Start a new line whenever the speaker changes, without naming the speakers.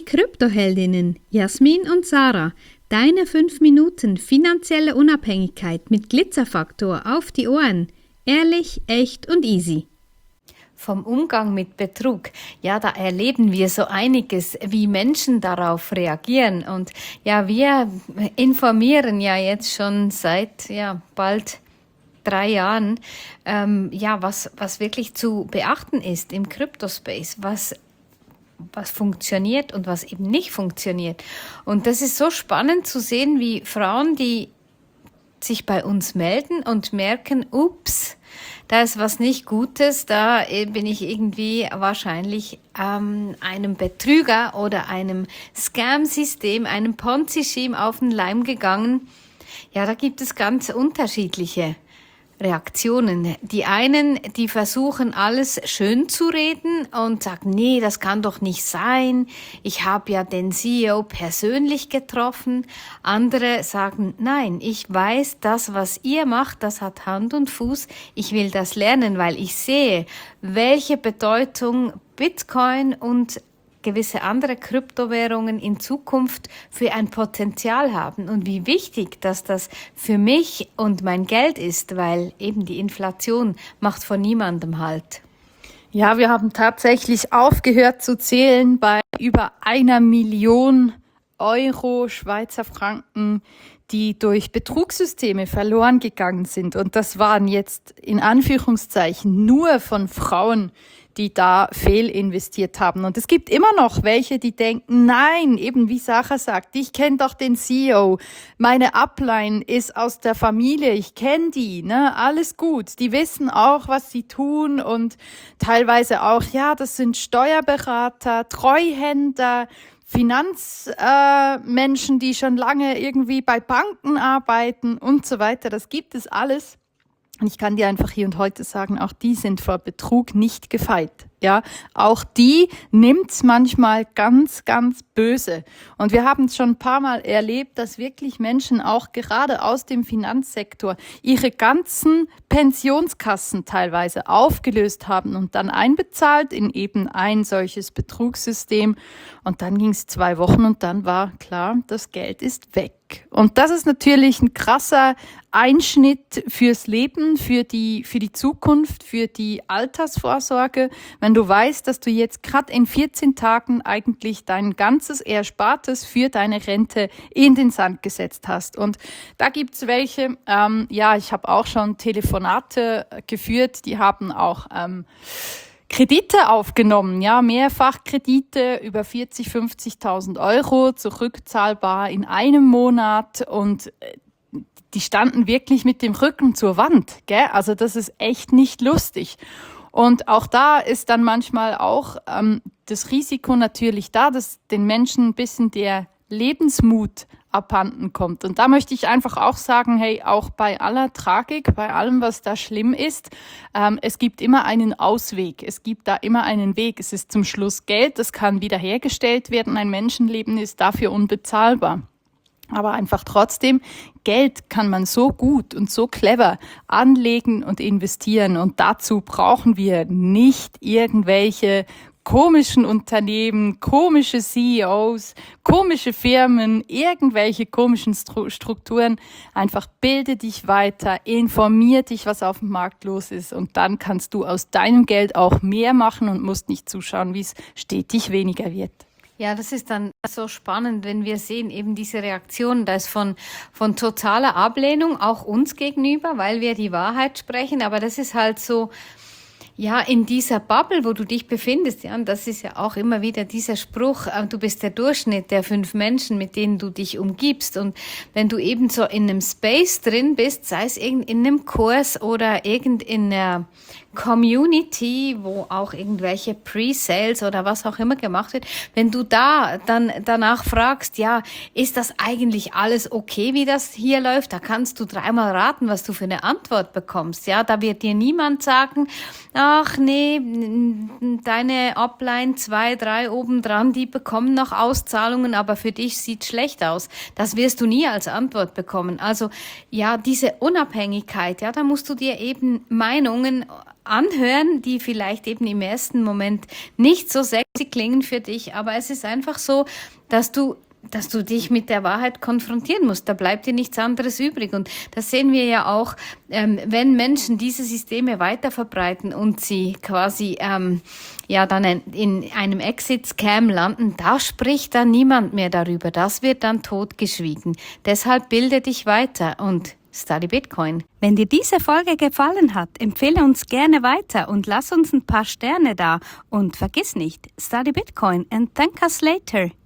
Kryptoheldinnen Jasmin und Sarah, deine 5 Minuten finanzielle Unabhängigkeit mit Glitzerfaktor auf die Ohren. Ehrlich, echt und easy.
Vom Umgang mit Betrug, ja, da erleben wir so einiges, wie Menschen darauf reagieren. Und ja, wir informieren ja jetzt schon seit bald 3 Jahren, was wirklich zu beachten ist im Kryptospace, was funktioniert und was eben nicht funktioniert. Und das ist so spannend zu sehen, wie Frauen, die sich bei uns melden und merken, ups, da ist was nicht Gutes, da bin ich irgendwie wahrscheinlich einem Betrüger oder einem Scam-System, einem Ponzi-Scheme auf den Leim gegangen. Ja, da gibt es ganz unterschiedliche Reaktionen. Die einen, die versuchen alles schön zu reden und sagen, nee, das kann doch nicht sein. Ich habe ja den CEO persönlich getroffen. Andere sagen, nein, ich weiß, das, was ihr macht, das hat Hand und Fuß. Ich will das lernen, weil ich sehe, welche Bedeutung Bitcoin und gewisse andere Kryptowährungen in Zukunft für ein Potenzial haben und wie wichtig, dass das für mich und mein Geld ist, weil eben die Inflation macht von niemandem Halt.
Ja, wir haben tatsächlich aufgehört zu zählen bei über 1 Million Euro, Schweizer Franken, die durch Betrugssysteme verloren gegangen sind. Und das waren jetzt in Anführungszeichen nur von Frauen, die da fehlinvestiert haben. Und es gibt immer noch welche, die denken, nein, eben wie Sarah sagt, ich kenne doch den CEO, meine Upline ist aus der Familie, ich kenne die, ne, alles gut. Die wissen auch, was sie tun und teilweise auch, ja, das sind Steuerberater, Treuhänder, Finanzmenschen, die schon lange irgendwie bei Banken arbeiten und so weiter. Das gibt es alles. Und ich kann dir einfach hier und heute sagen, auch die sind vor Betrug nicht gefeit. Ja, auch die nimmt's manchmal ganz, ganz böse. Und wir haben es schon ein paar Mal erlebt, dass wirklich Menschen auch gerade aus dem Finanzsektor ihre ganzen Pensionskassen teilweise aufgelöst haben und dann einbezahlt in eben ein solches Betrugssystem. Und dann ging's 2 Wochen und dann war klar, das Geld ist weg. Und das ist natürlich ein krasser Einschnitt fürs Leben, für die Zukunft, für die Altersvorsorge. Wenn du weißt, dass du jetzt gerade in 14 Tagen eigentlich dein ganzes Erspartes für deine Rente in den Sand gesetzt hast. Und da gibt's welche, ich habe auch schon Telefonate geführt, die haben auch Kredite aufgenommen, ja, Mehrfachkredite über 40.000, 50.000 Euro, zurückzahlbar in einem Monat und die standen wirklich mit dem Rücken zur Wand, gell? Also das ist echt nicht lustig. Und auch da ist dann manchmal auch das Risiko natürlich da, dass den Menschen ein bisschen der Lebensmut abhanden kommt. Und da möchte ich einfach auch sagen, hey, auch bei aller Tragik, bei allem, was da schlimm ist, es gibt immer einen Ausweg. Es gibt da immer einen Weg. Es ist zum Schluss Geld, das kann wiederhergestellt werden. Ein Menschenleben ist dafür unbezahlbar. Aber einfach trotzdem, Geld kann man so gut und so clever anlegen und investieren. Und dazu brauchen wir nicht irgendwelche komischen Unternehmen, komische CEOs, komische Firmen, irgendwelche komischen Strukturen. Einfach bilde dich weiter, informier dich, was auf dem Markt los ist und dann kannst du aus deinem Geld auch mehr machen und musst nicht zuschauen, wie es stetig weniger wird.
Ja, das ist dann so spannend, wenn wir sehen eben diese Reaktionen, da ist von totaler Ablehnung auch uns gegenüber, weil wir die Wahrheit sprechen, aber das ist halt so, ja, in dieser Bubble, wo du dich befindest, ja, und das ist ja auch immer wieder dieser Spruch, du bist der Durchschnitt der 5 Menschen, mit denen du dich umgibst. Und wenn du eben so in einem Space drin bist, sei es in einem Kurs oder in einer Community, wo auch irgendwelche Pre-Sales oder was auch immer gemacht wird, wenn du da dann danach fragst, ja, ist das eigentlich alles okay, wie das hier läuft? Da kannst du 3-mal raten, was du für eine Antwort bekommst. Ja, da wird dir niemand sagen, ach nee, deine Upline 2, 3 obendran, die bekommen noch Auszahlungen, aber für dich sieht schlecht aus. Das wirst du nie als Antwort bekommen. Also ja, diese Unabhängigkeit, ja, da musst du dir eben Meinungen anhören, die vielleicht eben im ersten Moment nicht so sexy klingen für dich, aber es ist einfach so, dass du dich mit der Wahrheit konfrontieren musst. Da bleibt dir nichts anderes übrig. Und das sehen wir ja auch, wenn Menschen diese Systeme weiter verbreiten und sie quasi dann in einem Exit-Scam landen, da spricht dann niemand mehr darüber. Das wird dann totgeschwiegen. Deshalb bilde dich weiter und Study Bitcoin.
Wenn dir diese Folge gefallen hat, empfehle uns gerne weiter und lass uns ein paar Sterne da. Und vergiss nicht, Study Bitcoin and thank us later.